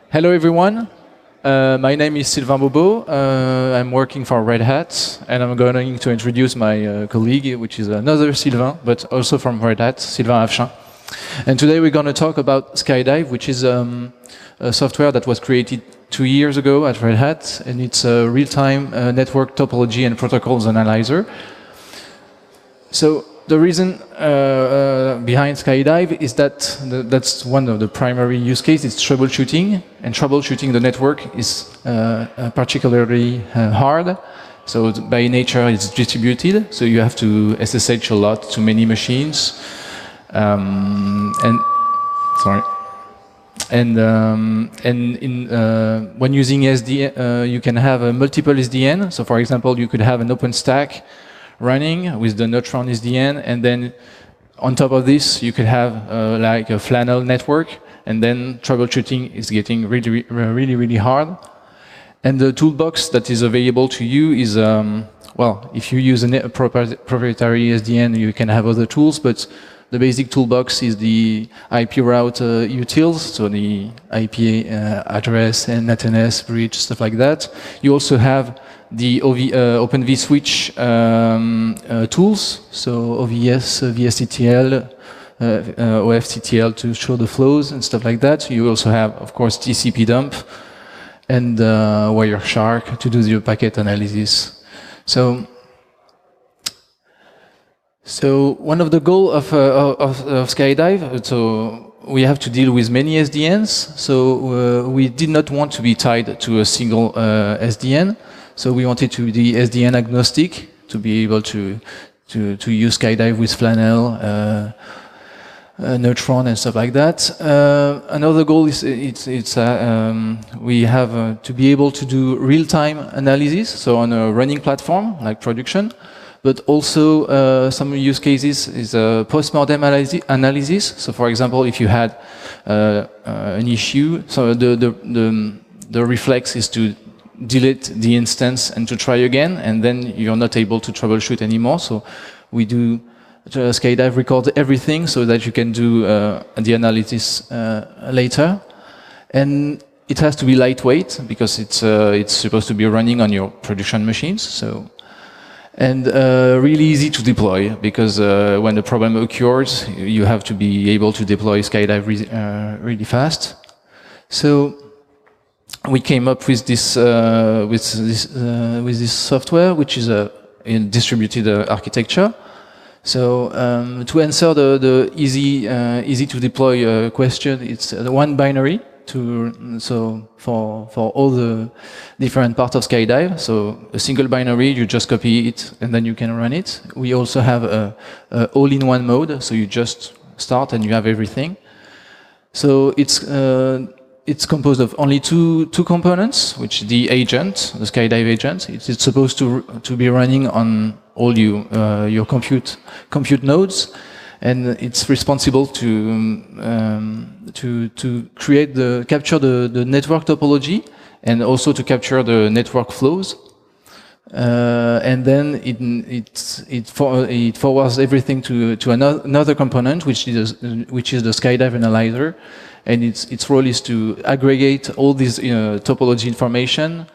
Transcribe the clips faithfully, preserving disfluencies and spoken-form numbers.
Hello, everyone. Uh, my name is Sylvain Bobo. Uh, I'm working for Red Hat, and I'm going to introduce my uh, colleague, which is another Sylvain, but also from Red Hat, Sylvain Afchin. And today we're going to talk about Skydive, which is um, a software that was created two years ago at Red Hat, and it's a real-time uh, network topology and protocols analyzer. So the reason uh, uh, behind Skydive is that the, that's one of the primary use cases, it's troubleshooting, and troubleshooting the network is uh, uh, particularly uh, hard. So by nature it's distributed, so you have to S S H a lot to many machines. Um, and sorry. And um, and in uh, when using S D N, uh, you can have a multiple S D N. So for example, you could have an OpenStack running with the Neutron S D N, and then on top of this, you could have uh, like a Flannel network, and then troubleshooting is getting really, really, really hard. And the toolbox that is available to you is, um, well, if you use a proprietary S D N, you can have other tools, but the basic toolbox is the I P route uh, utils, so the I P uh, address and N A T N S bridge, stuff like that. You also have the O V, uh, Open vSwitch um, uh, tools, so O V S, uh, V S C T L, uh, uh, O F C T L to show the flows and stuff like that. You also have, of course, T C P dump and uh, Wireshark to do the packet analysis. So, so one of the goals of, uh, of, of Skydive, so we have to deal with many S D Ns. So uh, we did not want to be tied to a single uh, S D N. So we wanted to be S D N agnostic, to be able to to, to use Skydive with Flannel, uh, uh, Neutron, and stuff like that. Uh, another goal is it's, it's uh, um, we have uh, to be able to do real-time analysis, so on a running platform like production, but also uh, some use cases is a post-mortem analysis. So for example, if you had uh, uh, an issue, so the, the, the, the reflex is to delete the instance and to try again, and then you're not able to troubleshoot anymore. So we do, uh, Skydive records everything so that you can do uh, the analysis uh, later. And it has to be lightweight because it's, uh, it's supposed to be running on your production machines. So, and uh, really easy to deploy because uh, when the problem occurs, you have to be able to deploy Skydive re uh, really fast. So we came up with this uh, with this uh, with this software, which is a in distributed uh, architecture. So um, to answer the the easy uh, easy to deploy uh, question, it's uh, one binary to so for for all the different parts of Skydive. So a single binary, you just copy it and then you can run it. We also have a, a all-in-one mode, so you just start and you have everything. So it's uh, It's composed of only two two components, which is the agent, the Skydive agent. It's, it's supposed to to be running on all you uh, your compute compute nodes, and it's responsible to um, to to create the capture the the network topology and also to capture the network flows. Uh, and then it it it, for, it forwards everything to to another, another component, which is which is the Skydive analyzer. And its, its role is to aggregate all this you know, topology information,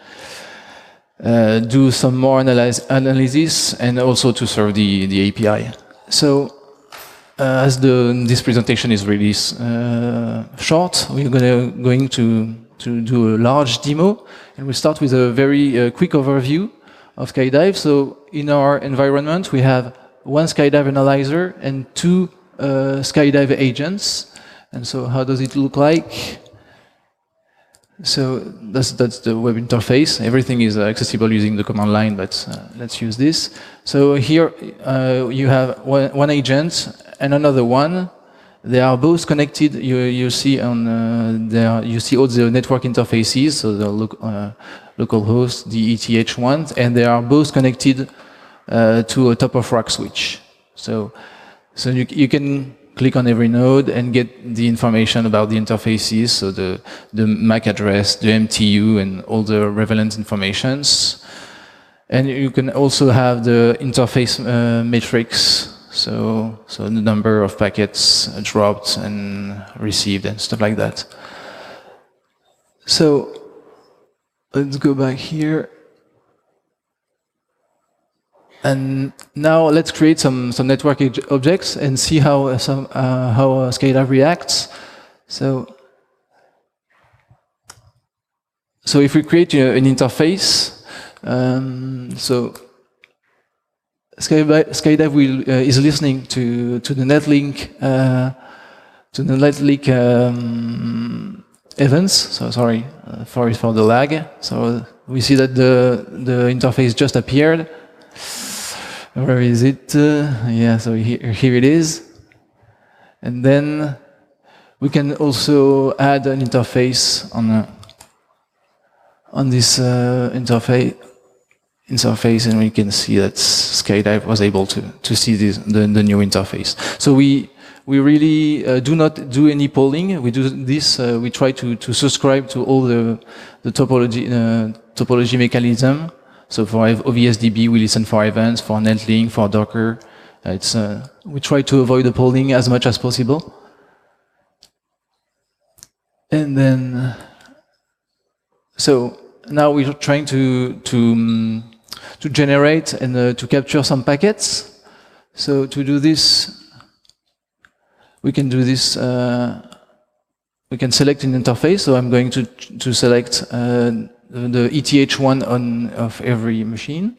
uh, do some more analyze, analysis, and also to serve the, the A P I. So, uh, as the, this presentation is really uh, short, we're gonna, going to, to do a large demo, and we'll start with a very uh, quick overview of Skydive. So, in our environment, we have one Skydive analyzer and two uh, Skydive agents. And so how does it look like? So that's, that's the web interface. Everything is accessible using the command line, but uh, let's use this. So here uh, you have one, one agent and another one. They are both connected. You, you see on uh, there, you see all the network interfaces, so the lo uh, local host, the E T H ones, and they are both connected uh, to a top-of-rack switch. So, so you, you can click on every node and get the information about the interfaces, so the, the M A C address, the M T U, and all the relevant informations. And you can also have the interface uh, metrics, so, so the number of packets dropped and received and stuff like that. So let's go back here. And now let's create some, some network objects and see how, uh, some, uh, how uh, Skydive reacts. So, so if we create uh, an interface, um, so Skydive, Skydive will, uh, is listening to, to the netlink, uh, to the netlink um, events. So sorry, uh, sorry for the lag. So we see that the, the interface just appeared. Where is it? Uh, yeah, so here, here it is. And then we can also add an interface on uh, on this uh, interface interface, and we can see that Skydive was able to to see this, the the new interface. So we we really uh, do not do any polling. We do this. Uh, we try to to subscribe to all the the topology uh, topology mechanism. So for O V S D B, we listen for events, for netlink, for Docker. Uh, it's, uh, we try to avoid the polling as much as possible. And then, so now we're trying to to um, to generate and uh, to capture some packets. So to do this, we can do this. Uh, we can select an interface. So I'm going to to select Uh, the E T H one on of every machine.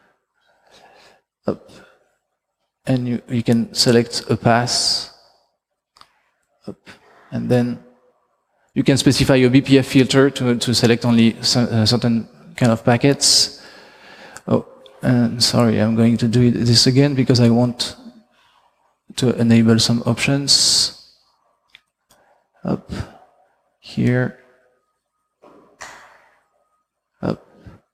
Up. And you, you can select a pass. Up. And then you can specify your B P F filter to, to select only uh, certain kind of packets. Oh, and sorry, I'm going to do this again because I want to enable some options. Up here. Up.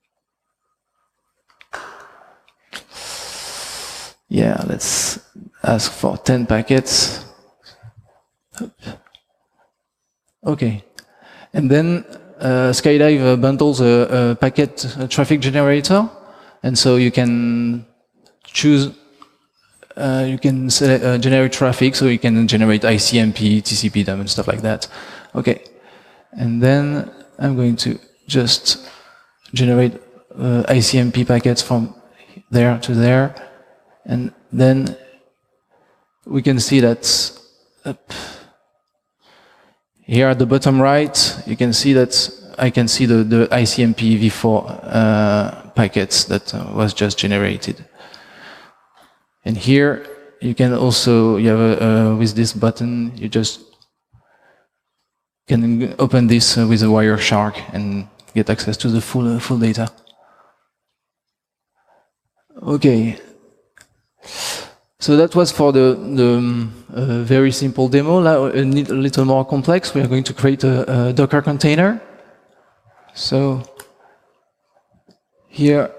Yeah, let's ask for ten packets. Up. Okay. And then uh, Skydive uh, bundles a, a packet a traffic generator. And so you can choose, uh, you can select, uh, generate traffic, so you can generate I C M P, T C P D U M, and stuff like that. Okay. And then I'm going to just generate uh, I C M P packets from there to there, and then we can see that up here at the bottom right, you can see that I can see the, the I C M P v four uh, packets that uh, was just generated. And here you can also, you have a, uh, with this button, you just can open this uh, with a Wireshark and get access to the full uh, full data. Okay, so that was for the, the um, uh, very simple demo. Now a little more complex. We are going to create a, a Docker container. So here,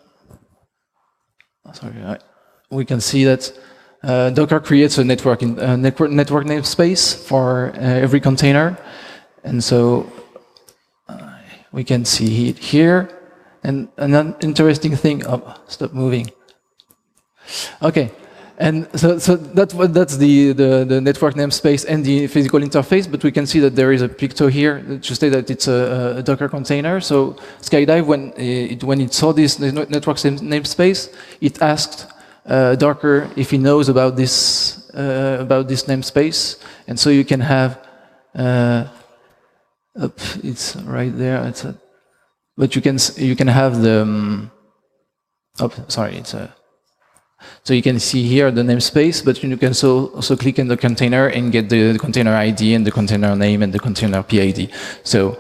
sorry, I, we can see that uh, Docker creates a network in, uh, network network namespace for uh, every container, and so we can see it here. And an interesting thing, oh, stop moving. Okay, and so, so that, that's the, the, the network namespace and the physical interface, but we can see that there is a picto here to state that it's a, a Docker container. So Skydive, when it, when it saw this network namespace, it asked uh, Docker if he knows about this, uh, about this namespace. And so you can have uh, Up, it's right there. It's a, but you can you can have the. Um, oh, sorry, it's a. So you can see here the namespace, but you can also also click in the container and get the, the container I D and the container name and the container P I D. So,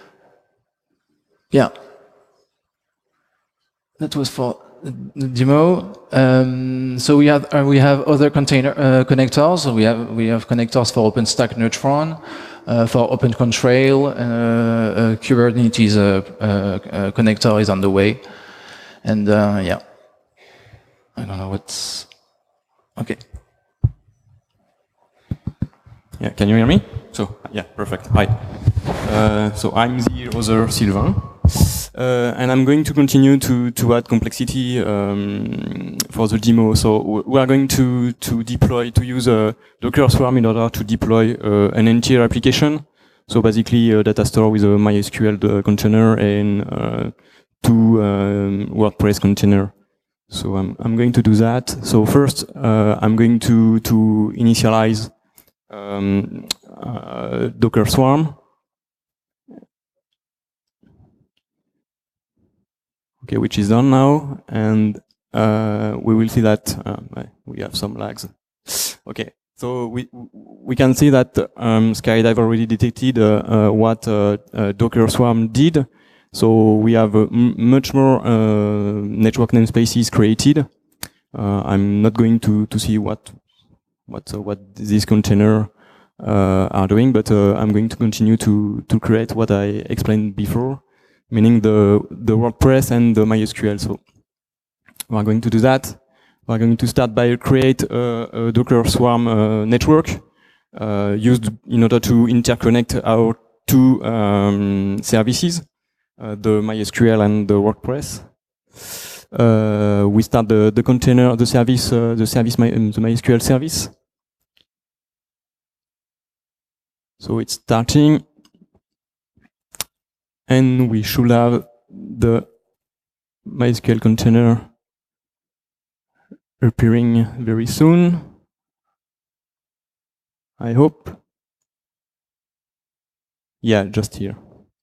yeah, that was for the demo. Um, so we have uh, we have other container uh, connectors. So we have we have connectors for OpenStack Neutron. Uh, for OpenContrail, uh, uh, Kubernetes uh, uh, uh, connector is on the way, and uh, yeah, I don't know what's okay. Yeah, can you hear me? So yeah, perfect. Hi. Uh, so I'm the other Sylvain, uh, and I'm going to continue to to add complexity um, for the demo. So we are going to to deploy to use a Docker Swarm in order to deploy uh, an entire application. So basically a data store with a MySQL container and uh, two um, WordPress container. So I'm, I'm going to do that. So first, uh, I'm going to, to initialize um, uh, Docker Swarm. Okay, which is done now, and uh, we will see that uh, we have some lags. Okay, so we we can see that um, Skydive already detected uh, uh, what uh, uh, Docker Swarm did. So we have uh, m much more uh, network namespaces created. Uh, I'm not going to to see what what uh, what this container uh, are doing, but uh, I'm going to continue to to create what I explained before, meaning the the WordPress and the MySQL. So we are going to do that. We are going to start by create a, a Docker Swarm uh, network uh, used in order to interconnect our two um, services, uh, the MySQL and the WordPress. Uh, we start the, the container, the service, uh, the service, my, um, the MySQL service. So it's starting, and we should have the MySQL container appearing very soon, I hope. Yeah, just here.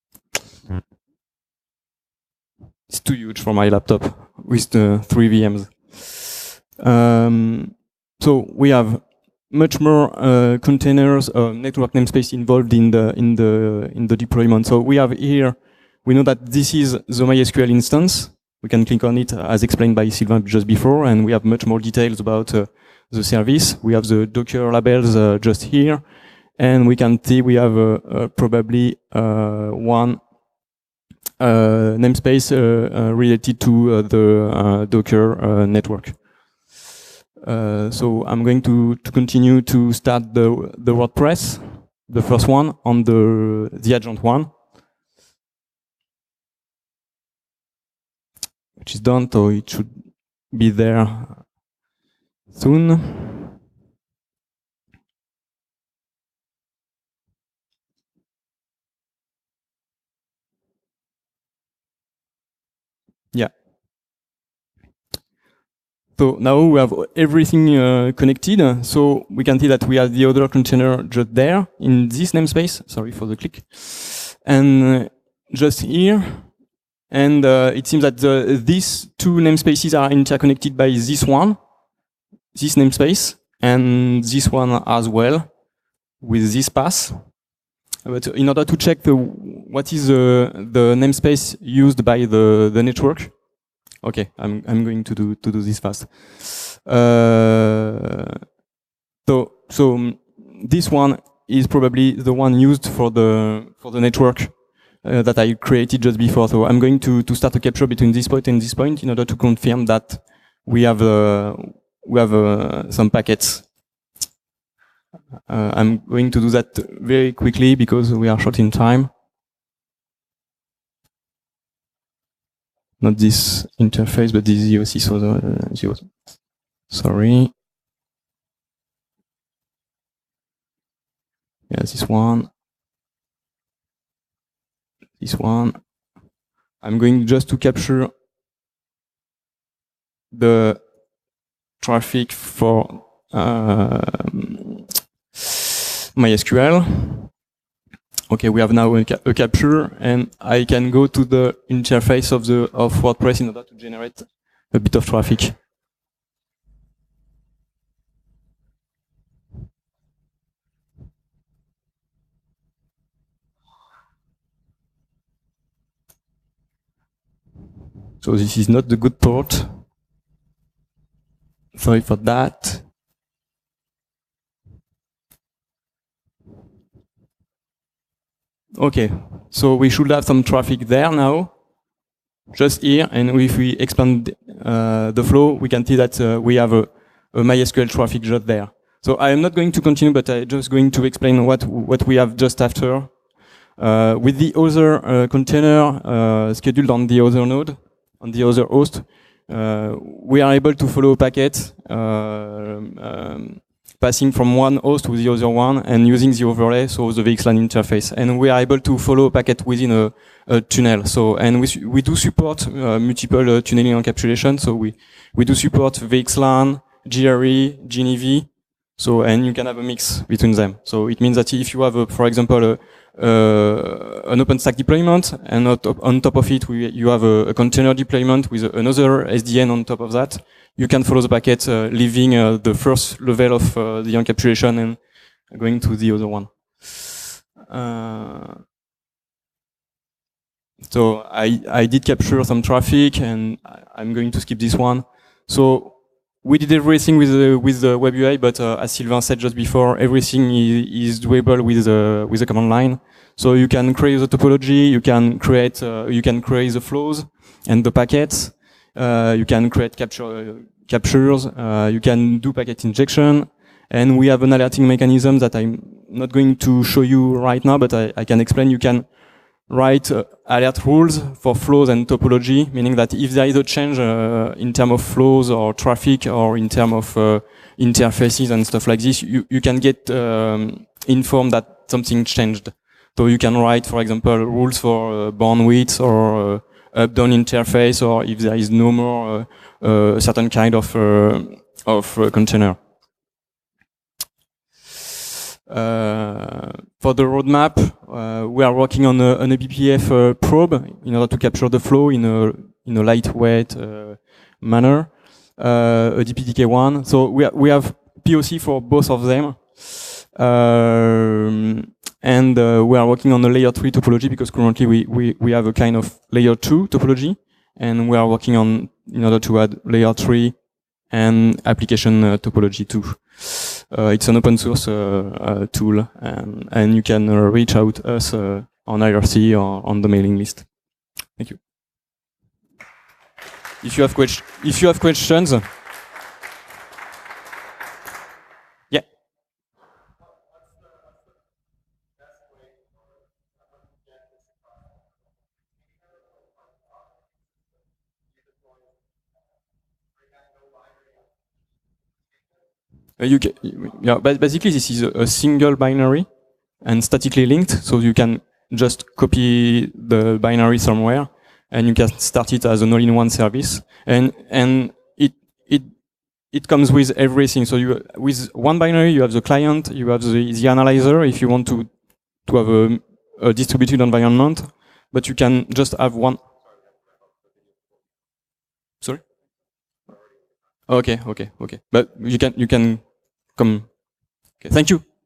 It's too huge for my laptop with the three V Ms. Um, so we have much more uh, containers, uh, network namespace involved in the in the in the deployment. So we have here, we know that this is the MySQL instance. We can click on it as explained by Sylvain just before, and we have much more details about uh, the service. We have the Docker labels uh, just here, and we can see we have uh, uh, probably uh, one uh, namespace uh, uh, related to uh, the uh, Docker uh, network. Uh, so I'm going to, to continue to start the, the WordPress, the first one on the, the agent one, which is done, so it should be there soon. Yeah. So now we have everything uh, connected. So we can see that we have the other container just there in this namespace. Sorry for the click. And uh, just here. And uh, it seems that the, these two namespaces are interconnected by this one, this namespace, and this one as well with this path. But in order to check the, what is the, the namespace used by the, the network, okay, I'm I'm going to do to do this fast. Uh, so so this one is probably the one used for the for the network uh, that I created just before. So I'm going to to start a capture between this point and this point in order to confirm that we have uh, we have uh, some packets. Uh, I'm going to do that very quickly because we are short in time. Not this interface, but this Z O C. So uh, sorry. Yeah, this one. This one. I'm going just to capture the traffic for uh, MySQL. Okay, we have now a, ca a capture, and I can go to the interface of the of WordPress in order to generate a bit of traffic. So this is not the good port. Sorry for that. Okay, so we should have some traffic there now, just here, and if we expand uh, the flow, we can see that uh, we have a, a MySQL traffic just there. So I am not going to continue, but I'm just going to explain what what we have just after. Uh, with the other uh, container uh, scheduled on the other node, on the other host, uh, we are able to follow packets uh, um, passing from one host to the other one and using the overlay, so the V X LAN interface. And we are able to follow a packet within a, a tunnel. So, and we, we do support uh, multiple uh, tunneling encapsulation. So we, we do support V X LAN, G R E, G N I V. So, and you can have a mix between them. So it means that if you have, a, for example, a, uh, an OpenStack deployment, and on top, on top of it, we, you have a, a container deployment with another S D N on top of that, you can follow the packet, uh, leaving uh, the first level of uh, the encapsulation and going to the other one. Uh, so I, I did capture some traffic, and I'm going to skip this one. So we did everything with the, with the web U I, but uh, as Sylvain said just before, everything is, is doable with the with the command line. So you can create the topology, you can create uh, you can create the flows and the packets. Uh, you can create capture uh, captures. Uh, you can do packet injection, and we have an alerting mechanism that I'm not going to show you right now, but I, I can explain. You can write uh, alert rules for flows and topology, meaning that if there is a change uh, in terms of flows or traffic or in terms of uh, interfaces and stuff like this, you, you can get um, informed that something changed. So you can write, for example, rules for uh, bandwidth or uh, up-down interface, or if there is no more uh, uh, a certain kind of uh, of uh, container. Uh, for the roadmap, uh, we are working on a, on a B P F uh, probe in order to capture the flow in a in a lightweight uh, manner. Uh, a D P D K one. So we ha we have P O C for both of them, um, and uh, we are working on a layer three topology because currently we we we have a kind of layer two topology, and we are working on in order to add layer three and application uh, topology too. Uh, it's an open source uh, uh, tool, and, and you can uh, reach out us uh, on I R C or on the mailing list. Thank you. If you have questions, if you have questions, yeah. Uh, you can, yeah, but basically this is a, a single binary and statically linked, so you can just copy the binary somewhere, and you can start it as an all-in-one service, and and it it it comes with everything. So you with one binary you have the client, you have the, the analyzer if you want to to have a, a distributed environment, but you can just have one. Sorry. Okay, okay, okay. But you can you can come. Okay, thank you.